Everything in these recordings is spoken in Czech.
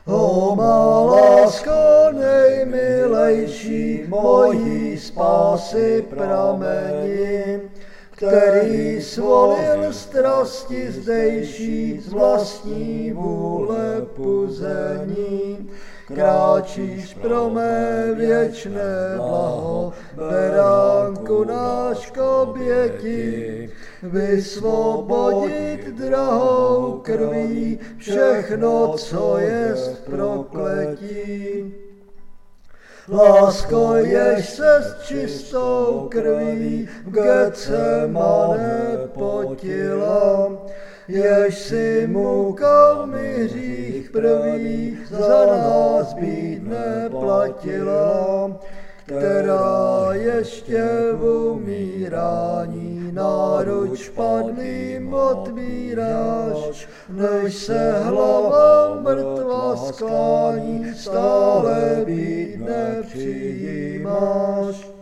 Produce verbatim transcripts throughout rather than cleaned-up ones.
O má lásko nejmilejší, mojí spásy prameni, který svolil strasti zdejší z vlastní vůle puzení. Kráčíš pro mé věčné blaho, beránku náš k oběti, vysvobodit drahou krví všechno, co jest prokletí. Lásko, jež se s čistou krví v Getsemane potila, jež si mukami hřích první za nás být neplatila, která ještě v umírání náruč padlým otvíráš, než se hlava mrtva sklání, stále být nepřijímáš.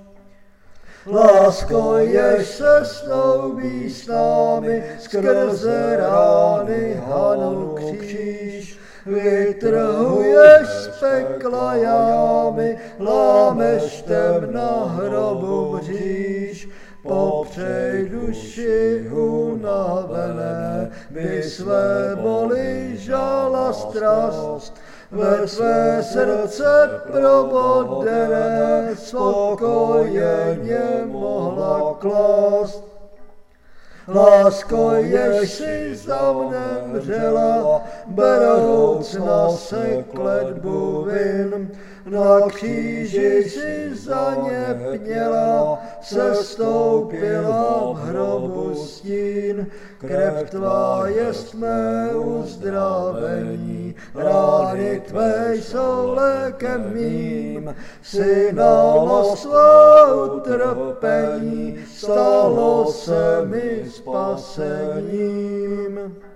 Lásko, jež se snoubí s námi skrze rány hanu kříž, vytrhuješ z pekla jámy, lámeš temna hrobu mříž. Popřej duši unavené, by své boli žala strast, ve své srdce probodené spokojeně mohla klást. Lásko, jež si za mne mřela, berouc na se kletbu vin, na kříži si za ně pněla, sestoupila v hrobu stín. Krev tvá jest mé uzdravení, rány tvé jsou lékem mým, synalo svá utrpení, stalo se mi spasením.